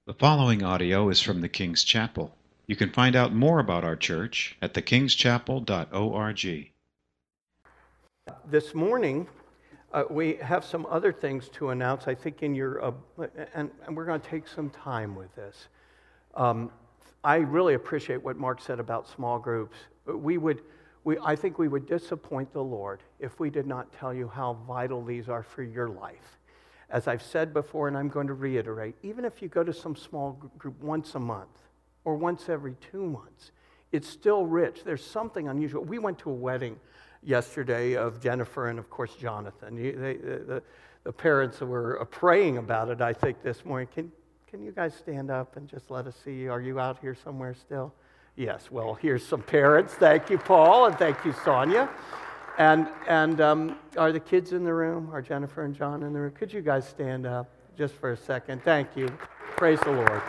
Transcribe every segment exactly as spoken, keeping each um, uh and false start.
The following audio is from the King's Chapel. You can find out more about our church at the kings chapel dot org. This morning, uh, we have some other things to announce, I think, in your, uh, and, and we're going to take some time with this. Um, I really appreciate what Mark said about small groups. We would, we, I think we would disappoint the Lord if we did not tell you how vital these are for your life. As I've said before, and I'm going to reiterate, even if you go to some small group once a month or once every two months, it's still rich. There's something unusual. We went to a wedding yesterday of Jennifer and, of course, Jonathan. You, they, the, the parents were praying about it, I think, this morning. Can, can you guys stand up and just let us see? Are you out here somewhere still? Yes, well, here's some parents. Thank you, Paul, and thank you, Sonia. And and um, are the kids in the room? Are Jennifer and John in the room? Could you guys stand up just for a second? Thank you. Praise the Lord.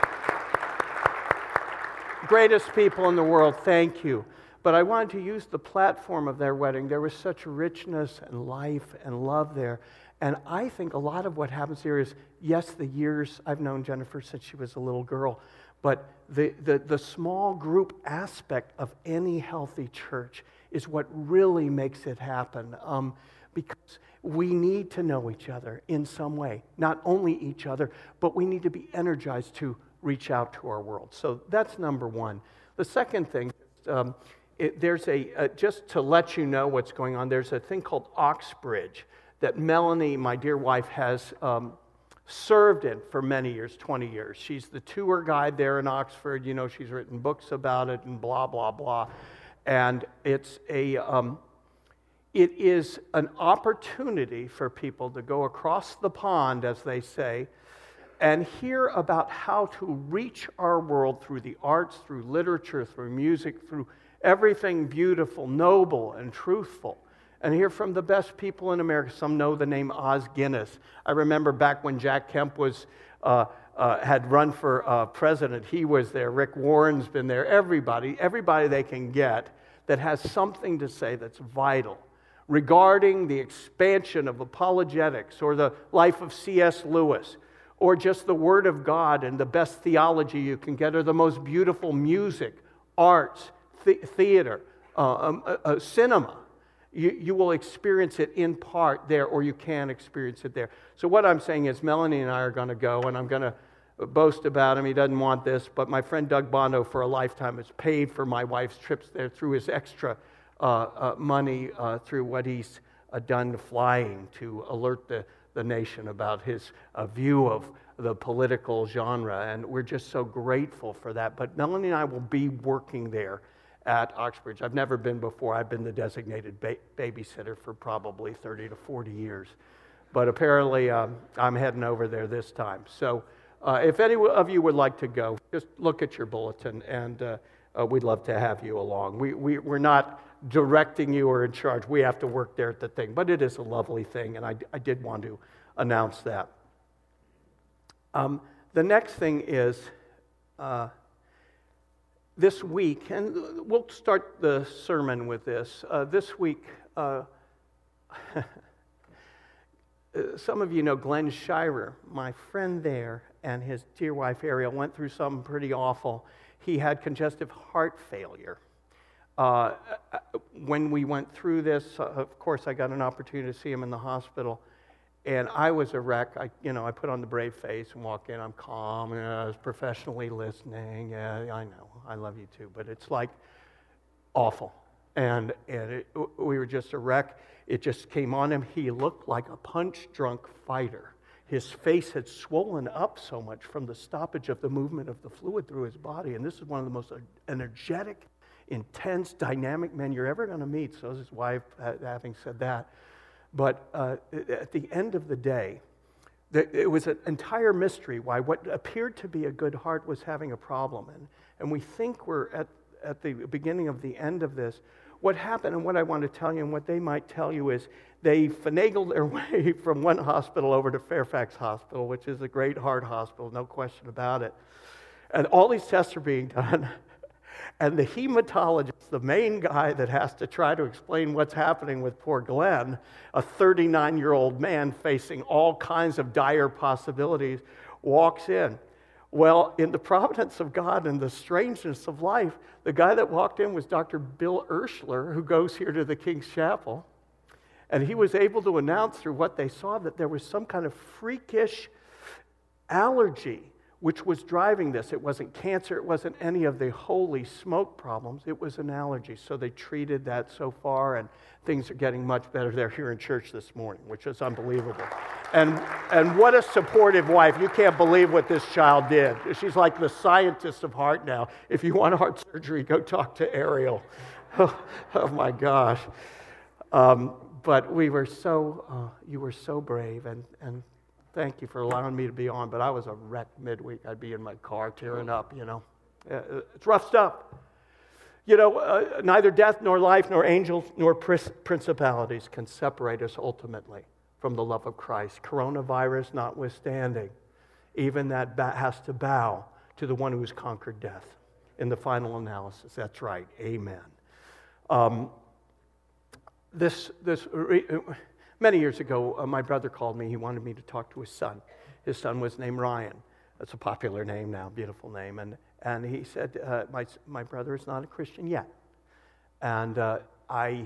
Greatest people in the world, thank you. But I wanted to use the platform of their wedding. There was such richness and life and love there. And I think a lot of what happens here is, yes, the years, I've known Jennifer since she was a little girl, but the, the, the small group aspect of any healthy church is what really makes it happen, um, because we need to know each other in some way. Not only each other, but we need to be energized to reach out to our world. So that's number one. The second thing, um, it, there's a, uh, just to let you know what's going on, there's a thing called Oxbridge that Melanie, my dear wife, has um, served in for many years, twenty years. She's the tour guide there in Oxford. You know, she's written books about it and blah, blah, blah. And it's a, um, it is an opportunity for people to go across the pond, as they say, and hear about how to reach our world through the arts, through literature, through music, through everything beautiful, noble, and truthful. And hear from the best people in America. Some know the name Os Guinness. I remember back when Jack Kemp was uh, uh, had run for uh, president, he was there. Rick Warren's been there. Everybody, everybody they can get that has something to say that's vital regarding the expansion of apologetics or the life of C S Lewis or just the Word of God and the best theology you can get or the most beautiful music, arts, th- theater, uh, um, uh, uh, cinema. You, you will experience it in part there, or you can experience it there. So what I'm saying is Melanie and I are going to go, and I'm going to boast about him. He doesn't want this, but my friend Doug Bondo for a lifetime has paid for my wife's trips there through his extra uh, uh, money, uh, through what he's uh, done flying to alert the, the nation about his uh, view of the political genre, and we're just so grateful for that. But Melanie and I will be working there at Oxbridge. I've never been before. I've been the designated ba- babysitter for probably thirty to forty years. But apparently um, I'm heading over there this time. So uh, if any of you would like to go, just look at your bulletin, and uh, uh, we'd love to have you along. We, we, we're not directing you or in charge. We have to work there at the thing. But it is a lovely thing, and I, I did want to announce that. Um, the next thing is... Uh, This week, and we'll start the sermon with this. Uh, this week, uh, some of you know Glenn Shirer, my friend there, and his dear wife Ariel went through something pretty awful. He had congestive heart failure. Uh, when we went through this, uh, of course, I got an opportunity to see him in the hospital. And I was a wreck. I, you know, I put on the brave face and walk in. I'm calm, and I was professionally listening. Yeah, I know, I love you too, but it's like awful. And and it, we were just a wreck. It just came on him. He looked like a punch-drunk fighter. His face had swollen up so much from the stoppage of the movement of the fluid through his body. And this is one of the most energetic, intense, dynamic men you're ever going to meet. So is his wife, having said that. But uh, at the end of the day, it was an entire mystery why what appeared to be a good heart was having a problem. And, and we think we're at, at the beginning of the end of this. What happened, and what I want to tell you, and what they might tell you, is they finagled their way from one hospital over to Fairfax Hospital, which is a great heart hospital, no question about it. And all these tests are being done. And the hematologist, the main guy that has to try to explain what's happening with poor Glenn, a thirty-nine-year-old man facing all kinds of dire possibilities, walks in. Well, in the providence of God and the strangeness of life, the guy that walked in was Doctor Bill Urschler, who goes here to the King's Chapel. And he was able to announce through what they saw that there was some kind of freakish allergy which was driving this. It wasn't cancer, it wasn't any of the holy smoke problems, it was an allergy. So they treated that so far, and things are getting much better. They're here in church this morning, which is unbelievable. And, and what a supportive wife. You can't believe what this child did. She's like the scientist of heart now. If you want heart surgery, go talk to Ariel. Oh, oh my gosh. Um, but we were so, uh, you were so brave, and, and thank you for allowing me to be on, but I was a wreck midweek. I'd be in my car tearing up, you know. It's rough stuff. You know, uh, neither death nor life nor angels nor principalities can separate us ultimately from the love of Christ. Coronavirus notwithstanding, even that has to bow to the one who has conquered death in the final analysis. That's right. Amen. Um, this, this, many years ago, uh, my brother called me. He wanted me to talk to his son. His son was named Ryan. That's a popular name now, beautiful name. And, and he said, uh, my, my brother is not a Christian yet. And uh, I...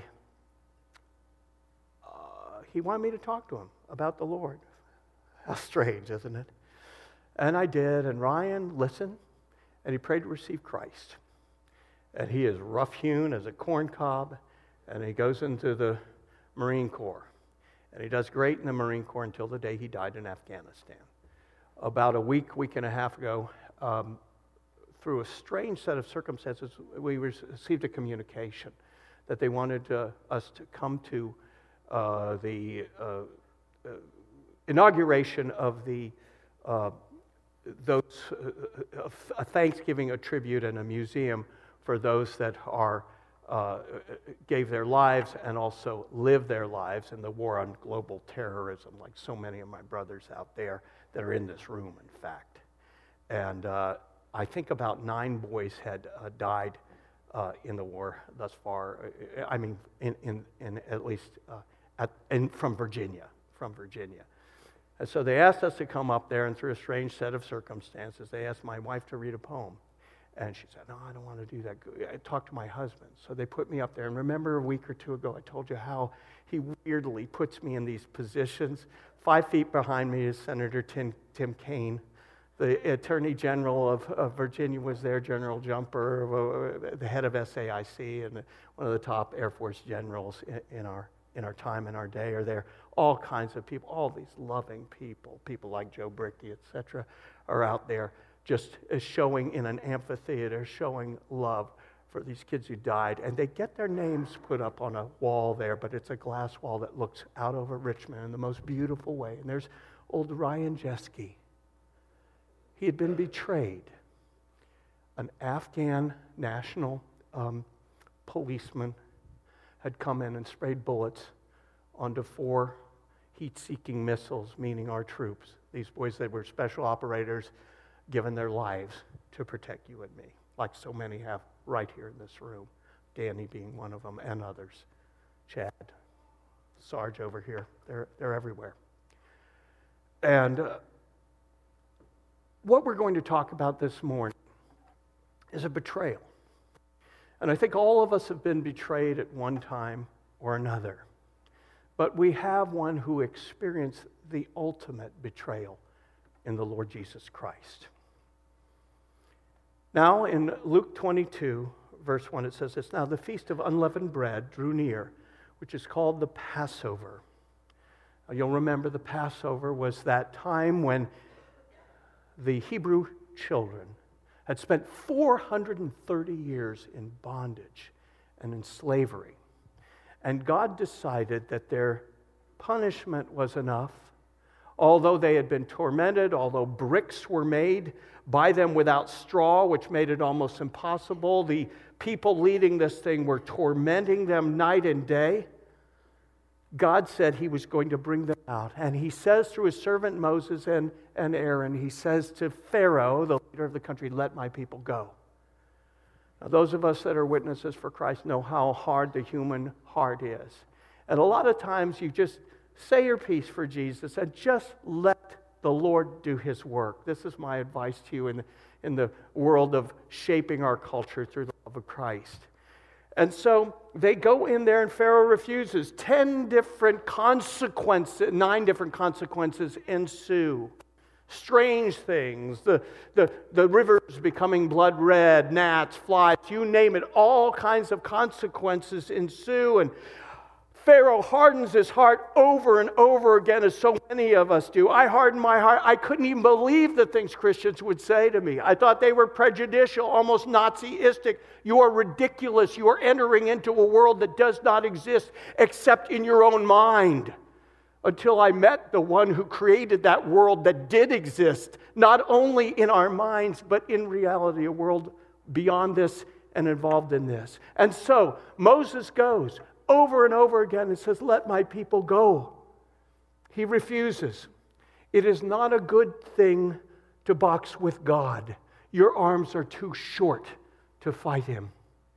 He wanted me to talk to him about the Lord. How strange, isn't it? And I did, and Ryan listened, and he prayed to receive Christ. And he is rough-hewn as a corn cob, and he goes into the Marine Corps. And he does great in the Marine Corps until the day he died in Afghanistan. About a week, week and a half ago, um, through a strange set of circumstances, we received a communication that they wanted uh, us to come to Uh, the uh, uh, inauguration of the uh, those uh, a Thanksgiving, a tribute, and a museum for those that are uh, gave their lives and also lived their lives in the war on global terrorism, like so many of my brothers out there that are in this room, in fact. And uh, I think about nine boys had uh, died uh, in the war thus far. I mean, in in, in at least. Uh, At, and from Virginia, from Virginia. And so they asked us to come up there, and through a strange set of circumstances, they asked my wife to read a poem. And she said, no, I don't want to do that. I talked to my husband. So they put me up there. And remember a week or two ago, I told you how he weirdly puts me in these positions. Five feet behind me is Senator Tim, Tim Kaine. The Attorney General of, of Virginia was there, General Jumper, uh, the head of S A I C, and one of the top Air Force generals in, in our in our time and our day are there. All kinds of people, all these loving people, people like Joe Brickey, et cetera, are out there just showing in an amphitheater, showing love for these kids who died. And they get their names put up on a wall there, but it's a glass wall that looks out over Richmond in the most beautiful way. And there's old Ryan Jeske. He had been betrayed. An Afghan national um, policeman had come in and sprayed bullets onto four heat-seeking missiles, meaning our troops. These boys that were special operators, given their lives to protect you and me, like so many have right here in this room, Danny being one of them, and others. Chad, Sarge over here, they're, they're everywhere. And uh, what we're going to talk about this morning is a betrayal. And I think all of us have been betrayed at one time or another. But we have one who experienced the ultimate betrayal in the Lord Jesus Christ. Now, in Luke twenty-two, verse one, it says this, now the feast of unleavened bread drew near, which is called the Passover. Now, you'll remember the Passover was that time when the Hebrew children had spent four hundred thirty years in bondage and in slavery. And God decided that their punishment was enough. Although they had been tormented, although bricks were made by them without straw, which made it almost impossible, the people leading this thing were tormenting them night and day. God said he was going to bring them out. And he says through his servant Moses and, and Aaron, he says to Pharaoh, the leader of the country, let my people go. Now, those of us that are witnesses for Christ know how hard the human heart is. And a lot of times you just say your piece for Jesus and just let the Lord do his work. This is my advice to you in the, in the world of shaping our culture through the love of Christ. And so they go in there and Pharaoh refuses. Ten different consequences, nine different consequences ensue. Strange things, the, the, the rivers becoming blood red, gnats, flies, you name it, all kinds of consequences ensue. And Pharaoh hardens his heart over and over again, as so many of us do. I hardened my heart. I couldn't even believe the things Christians would say to me. I thought they were prejudicial, almost Nazistic. You are ridiculous. You are entering into a world that does not exist except in your own mind. Until I met the one who created that world that did exist, not only in our minds, but in reality, a world beyond this and involved in this. And so Moses goes over and over again and says, let my people go. He refuses. It is not a good thing to box with God. Your arms are too short to fight him.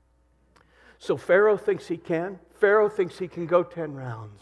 So Pharaoh thinks he can. Pharaoh thinks he can go ten rounds.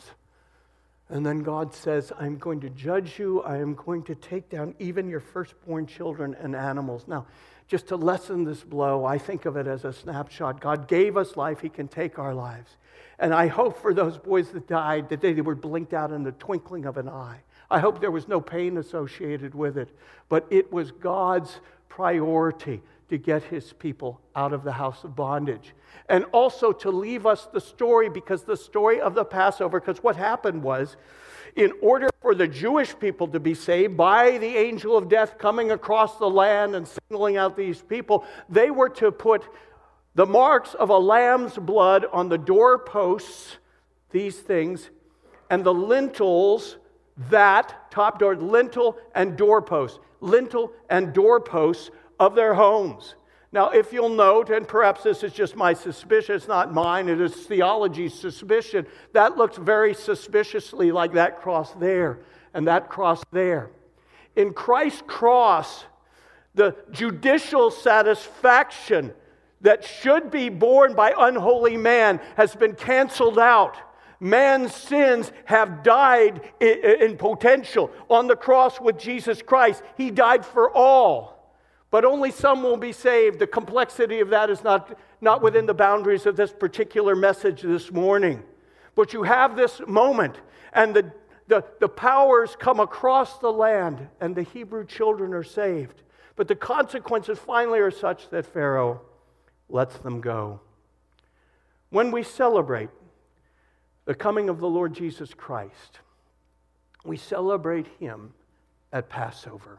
And then God says, I'm going to judge you. I am going to take down even your firstborn children and animals. Now, just to lessen this blow, I think of it as a snapshot. God gave us life. He can take our lives. And I hope for those boys that died that they were blinked out in the twinkling of an eye. I hope there was no pain associated with it. But it was God's priority to get his people out of the house of bondage. And also to leave us the story, because the story of the Passover, because what happened was, in order for the Jewish people to be saved by the angel of death coming across the land and singling out these people, they were to put the marks of a lamb's blood on the doorposts, these things, and the lintels, that, top door, lintel and doorposts, lintel and doorposts of their homes. Now, if you'll note, and perhaps this is just my suspicion, it's not mine, it is theology's suspicion, that looks very suspiciously like that cross there and that cross there. In Christ's cross, the judicial satisfaction that should be borne by unholy man has been canceled out. Man's sins have died in potential on the cross with Jesus Christ. He died for all, but only some will be saved. The complexity of that is not, not within the boundaries of this particular message this morning. But you have this moment, and the, the, the powers come across the land, and the Hebrew children are saved. But the consequences finally are such that Pharaoh lets them go. When we celebrate the coming of the Lord Jesus Christ, we celebrate him at Passover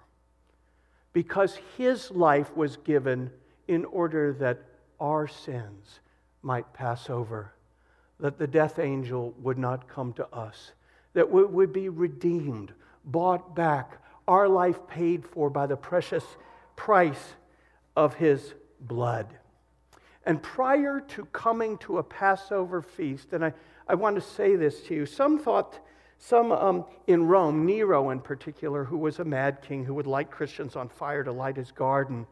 because his life was given in order that our sins might pass over, that the death angel would not come to us, that we would be redeemed, bought back, our life paid for by the precious price of his blood. And prior to coming to a Passover feast, and I, I want to say this to you, some thought, some um, in Rome, Nero in particular, who was a mad king who would light Christians on fire to light his garden,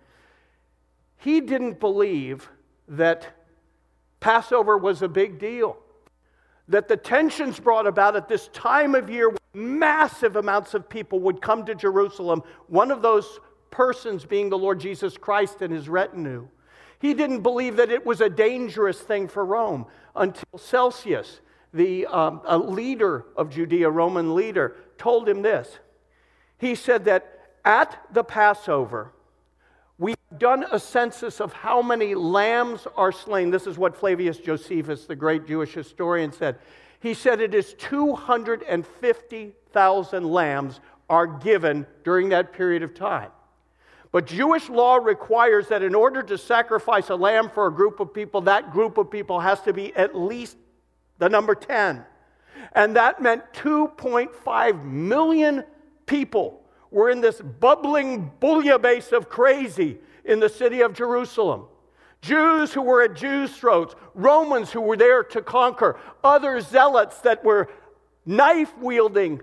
he didn't believe that Passover was a big deal. That the tensions brought about at this time of year, massive amounts of people would come to Jerusalem, one of those persons being the Lord Jesus Christ and his retinue. He didn't believe that it was a dangerous thing for Rome until Celsius, the um, a leader of Judea, Roman leader, told him this. He said that at the Passover, we've done a census of how many lambs are slain. This is what Flavius Josephus, the great Jewish historian, said. He said it is two hundred fifty thousand lambs are given during that period of time. But Jewish law requires that in order to sacrifice a lamb for a group of people, that group of people has to be at least the number ten. And that meant two point five million people were in this bubbling bouillabaisse of crazy in the city of Jerusalem. Jews who were at Jews' throats, Romans who were there to conquer, other zealots that were knife-wielding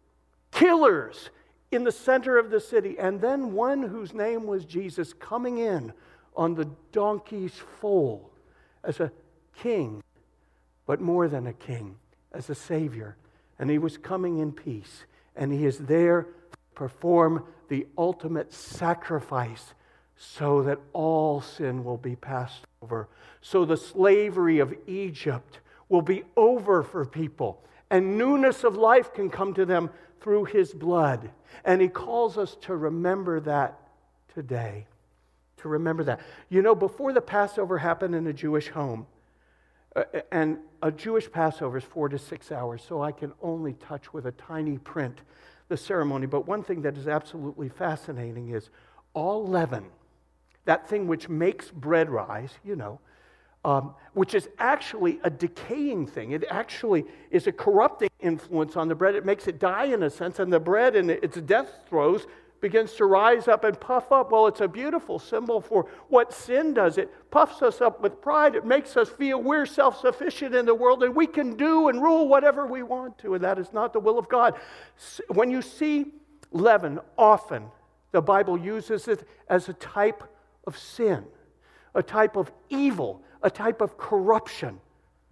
killers in the center of the city, and then one whose name was Jesus coming in on the donkey's foal as a king, but more than a king, as a savior. And he was coming in peace, and he is there to perform the ultimate sacrifice so that all sin will be passed over. So the slavery of Egypt will be over for people, and newness of life can come to them through his blood. And he calls us to remember that today. To remember that. You know, before the Passover happened in a Jewish home, uh, and a Jewish Passover is four to six hours, so I can only touch with a tiny print the ceremony. But one thing that is absolutely fascinating is all leaven, that thing which makes bread rise, you know, um, which is actually a decaying thing. It actually is a corrupting influence on the bread. It makes it die in a sense, and the bread in its death throes begins to rise up and puff up. Well, it's a beautiful symbol for what sin does. It puffs us up with pride. It makes us feel we're self-sufficient in the world and we can do and rule whatever we want to, and that is not the will of God. When you see leaven, often the Bible uses it as a type of sin, a type of evil, a type of corruption.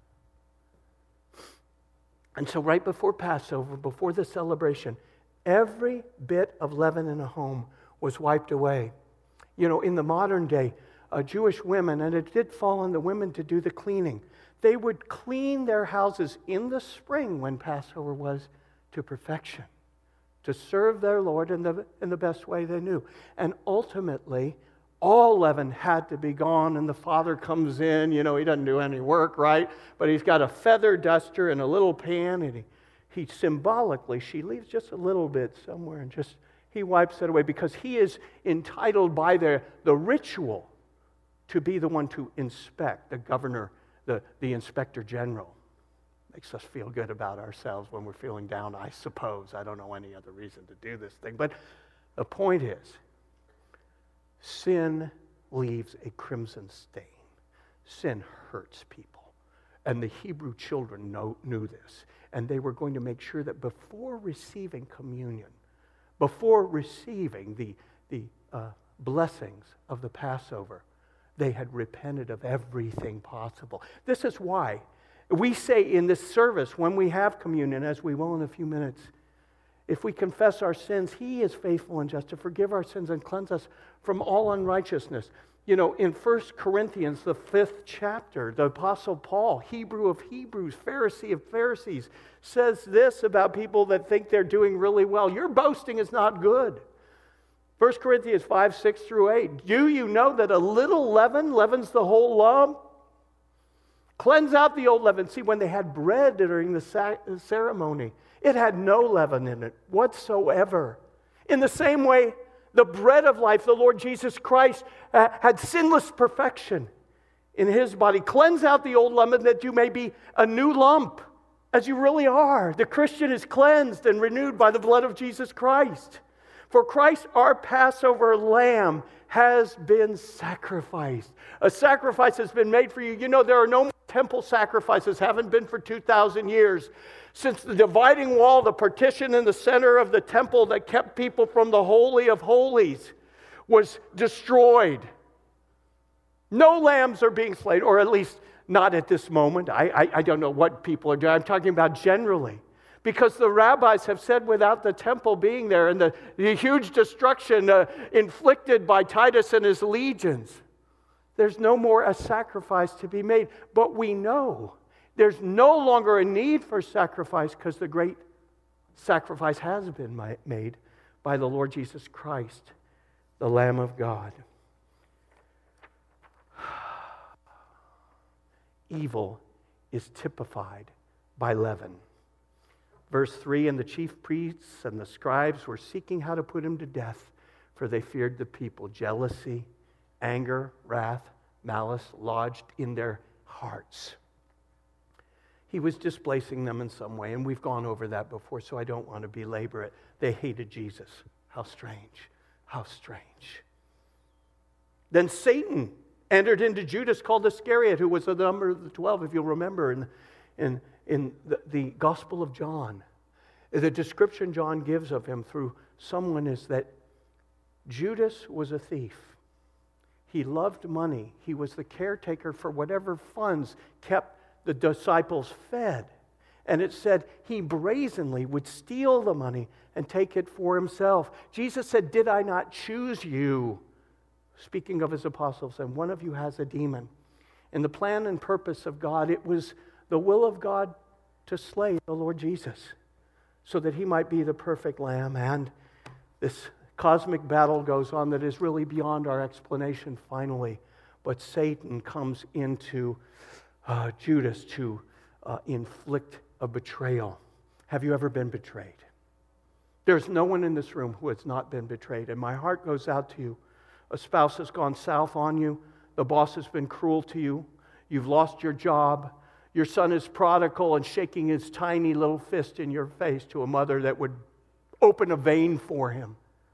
And so right before Passover, before the celebration, every bit of leaven in a home was wiped away. You know, in the modern day, uh, Jewish women, and it did fall on the women to do the cleaning, they would clean their houses in the spring when Passover was to perfection, to serve their Lord in the, in the best way they knew. And ultimately, all leaven had to be gone, and the father comes in. You know, he doesn't do any work, right? But he's got a feather duster and a little pan, and he He symbolically, she leaves just a little bit somewhere and just, he wipes it away because he is entitled by the, the ritual to be the one to inspect, the governor, the, the inspector general. Makes us feel good about ourselves when we're feeling down, I suppose. I don't know any other reason to do this thing. But the point is, sin leaves a crimson stain. Sin hurts people. And the Hebrew children know, knew this. And they were going to make sure that before receiving communion, before receiving the, the uh, blessings of the Passover, they had repented of everything possible. This is why we say in this service, when we have communion, as we will in a few minutes, if we confess our sins, he is faithful and just to forgive our sins and cleanse us from all unrighteousness. You know, in First Corinthians, the fifth chapter, the Apostle Paul, Hebrew of Hebrews, Pharisee of Pharisees, says this about people that think they're doing really well. Your boasting is not good. First Corinthians five, six through eight. Do you know that a little leaven leavens the whole lump? Cleanse out the old leaven. See, when they had bread during the ceremony, it had no leaven in it whatsoever. In the same way, the bread of life, the Lord Jesus Christ, uh, had sinless perfection in his body. Cleanse out the old leaven that you may be a new lump, as you really are. The Christian is cleansed and renewed by the blood of Jesus Christ. For Christ, our Passover lamb, has been sacrificed. A sacrifice has been made for you. You know, there are no more temple sacrifices, haven't been for two thousand years. Since the dividing wall, the partition in the center of the temple that kept people from the Holy of Holies was destroyed. No lambs are being slain, or at least not at this moment. I, I, I don't know what people are doing. I'm talking about generally. Because the rabbis have said without the temple being there and the, the huge destruction uh, inflicted by Titus and his legions, there's no more a sacrifice to be made. But we know there's no longer a need for sacrifice because the great sacrifice has been made by the Lord Jesus Christ, the Lamb of God. Evil is typified by leaven. Verse three, and the chief priests and the scribes were seeking how to put him to death, for they feared the people. Jealousy, anger, wrath, malice lodged in their hearts. He was displacing them in some way, and we've gone over that before, so I don't want to belabor it. They hated Jesus. How strange. How strange. Then Satan entered into Judas, called Iscariot, who was the number of the twelve, if you'll remember, in, in, in the, the Gospel of John. The description John gives of him through someone is that Judas was a thief. He loved money. He was the caretaker for whatever funds kept the disciples fed. And it said he brazenly would steal the money and take it for himself. Jesus said, "Did I not choose you?" Speaking of his apostles, and one of you has a demon. In the plan and purpose of God, it was the will of God to slay the Lord Jesus so that he might be the perfect lamb. And this cosmic battle goes on that is really beyond our explanation finally. But Satan comes into uh, Judas to uh, inflict a betrayal. Have you ever been betrayed? There's no one in this room who has not been betrayed. And my heart goes out to you. A spouse has gone south on you. The boss has been cruel to you. You've lost your job. Your son is prodigal and shaking his tiny little fist in your face to a mother that would open a vein for him.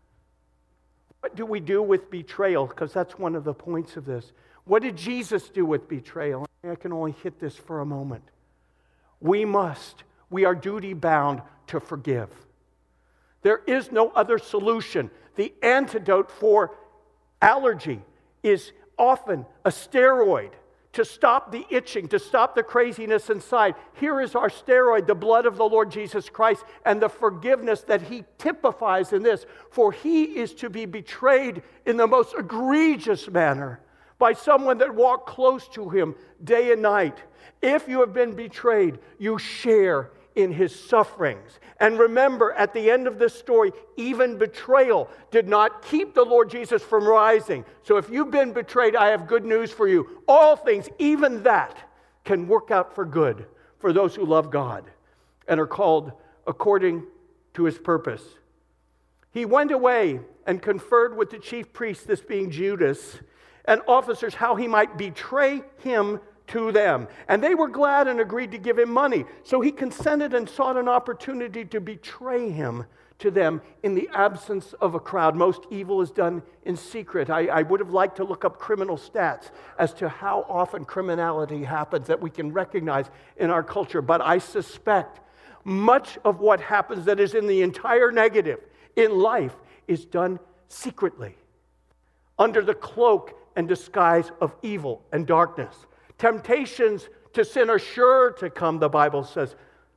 What do we do with betrayal? Because that's one of the points of this. What did Jesus do with betrayal? I can only hit this for a moment. We must, we are duty bound to forgive. There is no other solution. The antidote for allergy is often a steroid to stop the itching, to stop the craziness inside. Here is our steroid, the blood of the Lord Jesus Christ, and the forgiveness that he typifies in this. For he is to be betrayed in the most egregious manner by someone that walked close to him day and night. If you have been betrayed, you share in his sufferings. And remember, at the end of this story, even betrayal did not keep the Lord Jesus from rising. So if you've been betrayed, I have good news for you. All things, even that, can work out for good for those who love God and are called according to his purpose. He went away and conferred with the chief priests, this being Judas, and officers, how he might betray him to them. And they were glad and agreed to give him money. So he consented and sought an opportunity to betray him to them in the absence of a crowd. Most evil is done in secret. I, I would have liked to look up criminal stats as to how often criminality happens that we can recognize in our culture. But I suspect much of what happens that is in the entire negative in life is done secretly, under the cloak and disguise of evil and darkness. Temptations to sin are sure to come, the Bible says.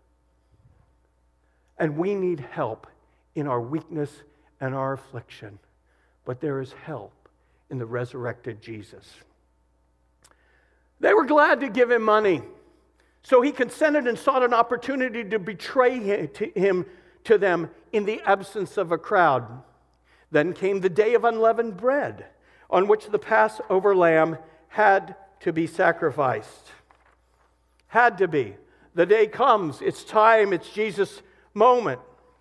And we need help in our weakness and our affliction. But there is help in the resurrected Jesus. They were glad to give him money. So he consented and sought an opportunity to betray him to them in the absence of a crowd. Then came the day of unleavened bread, on which the Passover lamb had to be sacrificed. Had to be. The day comes. It's time. It's Jesus' moment.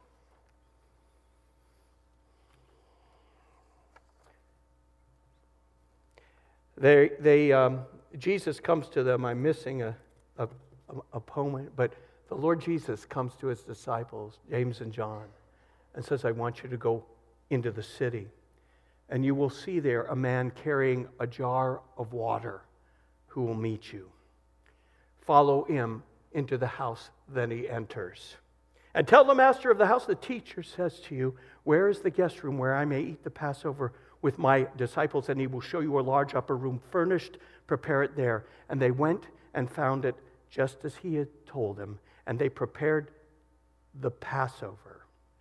They, they, um, Jesus comes to them. I'm missing a, a, a poem, but the Lord Jesus comes to his disciples, James and John, and says, I want you to go into the city, and you will see there a man carrying a jar of water who will meet you. Follow him into the house that he enters. And tell the master of the house, the teacher says to you, where is the guest room where I may eat the Passover with my disciples? And he will show you a large upper room furnished. Prepare it there. And they went and found it just as he had told them. And they prepared the Passover.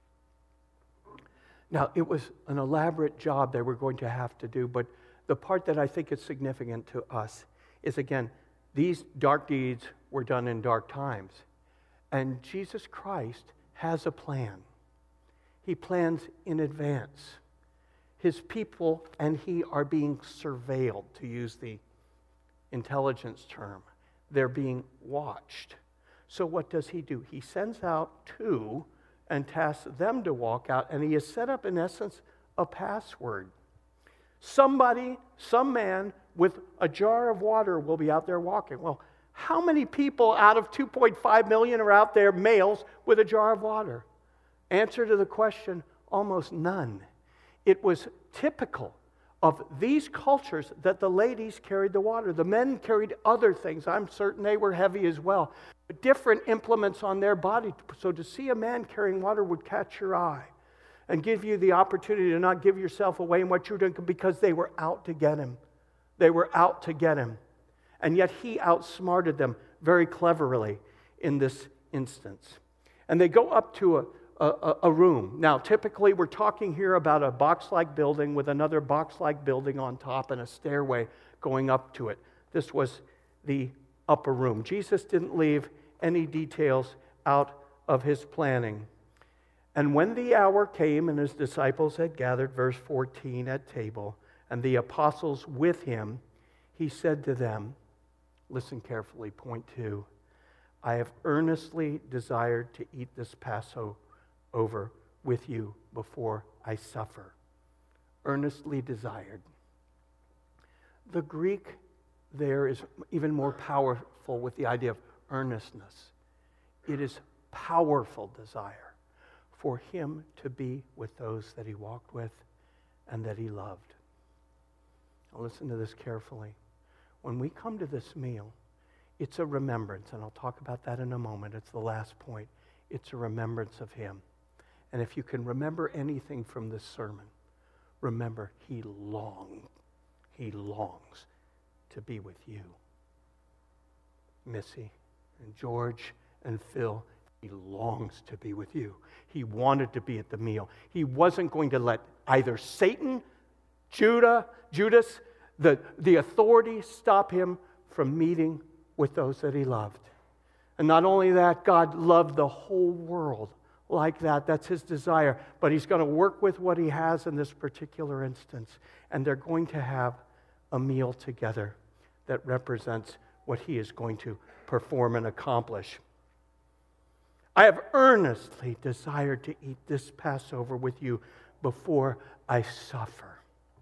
Now, it was an elaborate job they were going to have to do, but the part that I think is significant to us is, again, these dark deeds were done in dark times. And Jesus Christ has a plan. He plans in advance. His people and he are being surveilled, to use the intelligence term. They're being watched. So what does he do? He sends out two and tasks them to walk out, and he has set up, in essence, a password. Somebody, some man with a jar of water will be out there walking. Well, how many people out of two point five million are out there, males, with a jar of water? Answer to the question, almost none. It was typical of these cultures that the ladies carried the water. The men carried other things. I'm certain they were heavy as well. But different implements on their body. So to see a man carrying water would catch your eye and give you the opportunity to not give yourself away in what you're doing, because they were out to get him. They were out to get him. And yet he outsmarted them very cleverly in this instance. And they go up to a, a, a room. Now, typically, we're talking here about a box-like building with another box-like building on top and a stairway going up to it. This was the upper room. Jesus didn't leave any details out of his planning. And when the hour came and his disciples had gathered, verse fourteen, at table, and the apostles with him, he said to them, listen carefully, point two, I have earnestly desired to eat this Passover with you before I suffer. Earnestly desired. The Greek there is even more powerful with the idea of earnestness. It is powerful desire for him to be with those that he walked with and that he loved. Now listen to this carefully. When we come to this meal, it's a remembrance, and I'll talk about that in a moment. It's the last point. It's a remembrance of him. And if you can remember anything from this sermon, remember he longed, he longs to be with you. Missy and George and Phil, he longs to be with you. He wanted to be at the meal. He wasn't going to let either Satan, Judah, Judas, the, the authority stop him from meeting with those that he loved. And not only that, God loved the whole world like that. That's his desire. But he's going to work with what he has in this particular instance. And they're going to have a meal together that represents what he is going to perform and accomplish. I have earnestly desired to eat this Passover with you before I suffer.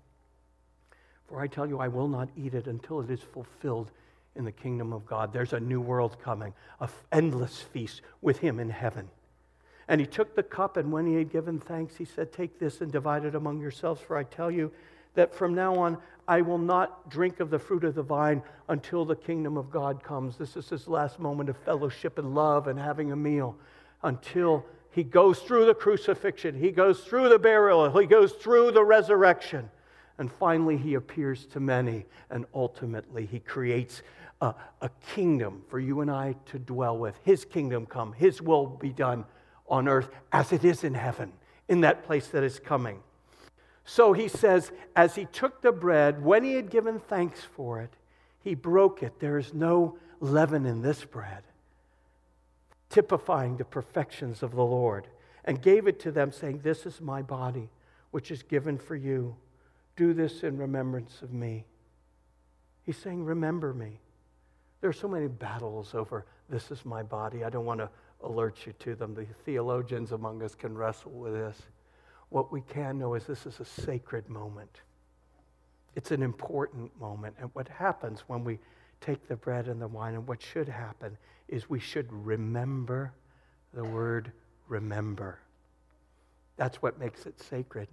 For I tell you, I will not eat it until it is fulfilled in the kingdom of God. There's a new world coming, an endless feast with him in heaven. And he took the cup, and when he had given thanks, he said, take this and divide it among yourselves, for I tell you that from now on I will not drink of the fruit of the vine until the kingdom of God comes. This is his last moment of fellowship and love and having a meal, until he goes through the crucifixion, he goes through the burial, he goes through the resurrection. And finally, he appears to many, and ultimately, he creates a, a kingdom for you and I to dwell with. His kingdom come, his will be done on earth as it is in heaven, in that place that is coming. So he says, as he took the bread, when he had given thanks for it, he broke it. There is no leaven in this bread, typifying the perfections of the Lord, and gave it to them, saying, this is my body, which is given for you. Do this in remembrance of me. He's saying, remember me. There are so many battles over this is my body. I don't want to alert you to them. The theologians among us can wrestle with this. What we can know is this is a sacred moment. It's an important moment. And what happens when we take the bread and the wine, and what should happen, is we should remember the word remember. That's what makes it sacred.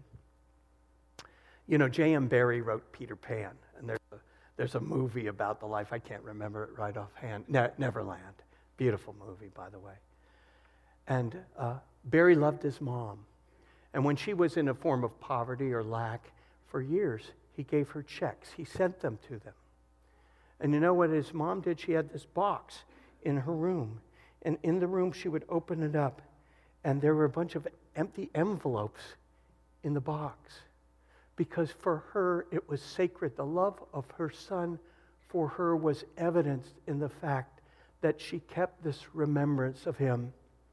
You know, J M Barrie wrote Peter Pan, and there's a, there's a movie about the life. I can't remember it right offhand. Ne- Neverland. Beautiful movie, by the way. And uh, Barrie loved his mom. And when she was in a form of poverty or lack, for years, he gave her checks. He sent them to them. And you know what his mom did? She had this box in her room. And in the room, she would open it up, and there were a bunch of empty envelopes in the box. Because for her, it was sacred. The love of her son for her was evidenced in the fact that she kept this remembrance of him.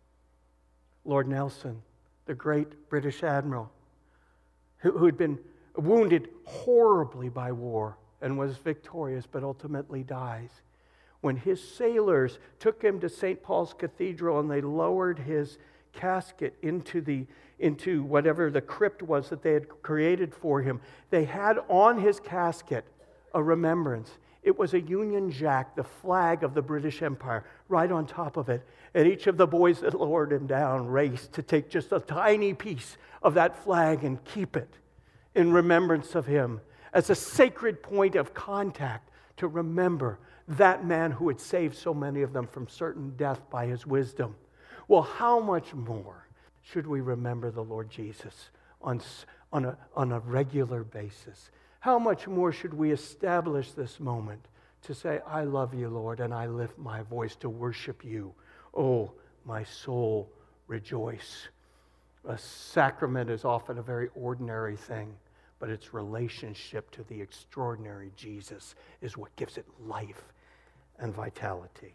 Lord Nelson, the great British admiral, who, who had been wounded horribly by war and was victorious, but ultimately dies. When his sailors took him to Saint Paul's Cathedral and they lowered his casket into the into whatever the crypt was that they had created for him, they had on his casket a remembrance. It was a Union Jack, the flag of the British Empire, right on top of it. And each of the boys that lowered him down raced to take just a tiny piece of that flag and keep it in remembrance of him as a sacred point of contact to remember that man who had saved so many of them from certain death by his wisdom. Well, how much more should we remember the Lord Jesus on, on, a, on a regular basis? How much more should we establish this moment to say, I love you, Lord, and I lift my voice to worship you, oh, my soul rejoice. A sacrament is often a very ordinary thing, but its relationship to the extraordinary Jesus is what gives it life and vitality.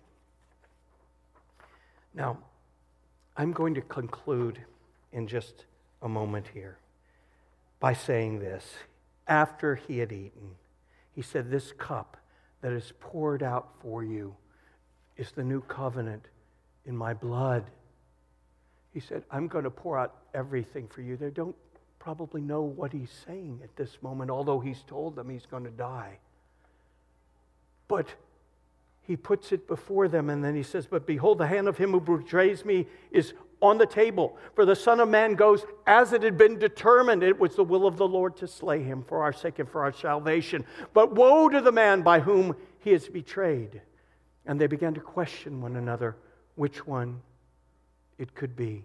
Now, I'm going to conclude in just a moment here by saying this. After he had eaten, he said, "This cup that is poured out for you is the new covenant in my blood." He said, "I'm going to pour out everything for you." They don't probably know what he's saying at this moment, although he's told them he's going to die. But he puts it before them, and then he says, "But behold, the hand of him who betrays me is on the table. For the Son of Man goes as it had been determined. It was the will of the Lord to slay him for our sake and for our salvation. But woe to the man by whom he is betrayed." And they began to question one another which one it could be.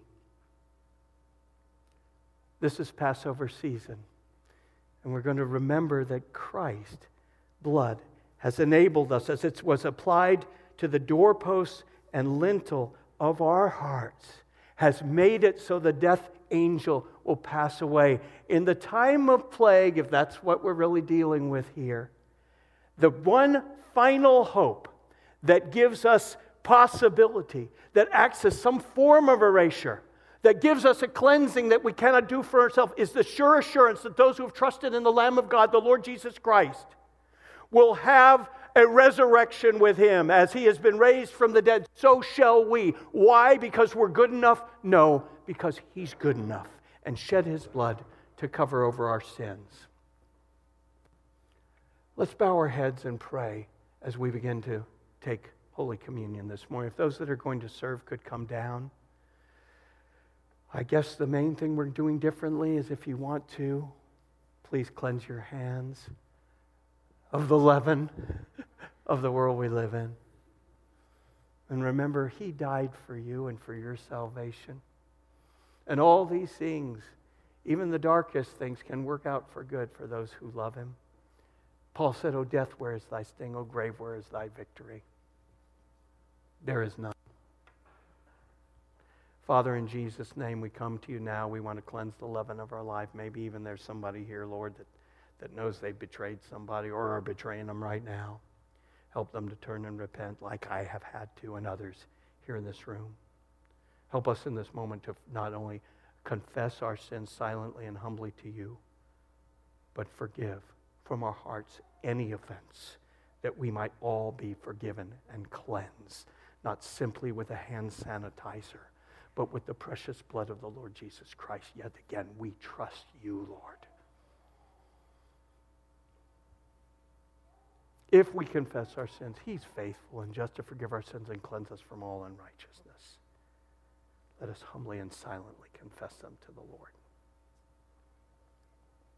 This is Passover season, and we're going to remember that Christ's blood has enabled us, as it was applied to the doorposts and lintel of our hearts, has made it so the death angel will pass away. In the time of plague, if that's what we're really dealing with here, the one final hope that gives us possibility, that acts as some form of erasure, that gives us a cleansing that we cannot do for ourselves, is the sure assurance that those who have trusted in the Lamb of God, the Lord Jesus Christ, will have a resurrection with him. As he has been raised from the dead, so shall we. Why? Because we're good enough? No, because he's good enough and shed his blood to cover over our sins. Let's bow our heads and pray as we begin to take Holy Communion this morning. If those that are going to serve could come down. I guess the main thing we're doing differently is, if you want to, please cleanse your hands of the leaven of the world we live in. And remember, he died for you and for your salvation. And all these things, even the darkest things, can work out for good for those who love him. Paul said, "O death, where is thy sting? O grave, where is thy victory?" There is none. Father, in Jesus' name, we come to you now. We want to cleanse the leaven of our life. Maybe even there's somebody here, Lord, that, that knows they've betrayed somebody or are betraying them right now. Help them to turn and repent like I have had to, and others here in this room. Help us in this moment to not only confess our sins silently and humbly to you, but forgive from our hearts any offense, that we might all be forgiven and cleansed, not simply with a hand sanitizer, but with the precious blood of the Lord Jesus Christ. Yet again, we trust you, Lord. If we confess our sins, he's faithful and just to forgive our sins and cleanse us from all unrighteousness. Let us humbly and silently confess them to the Lord.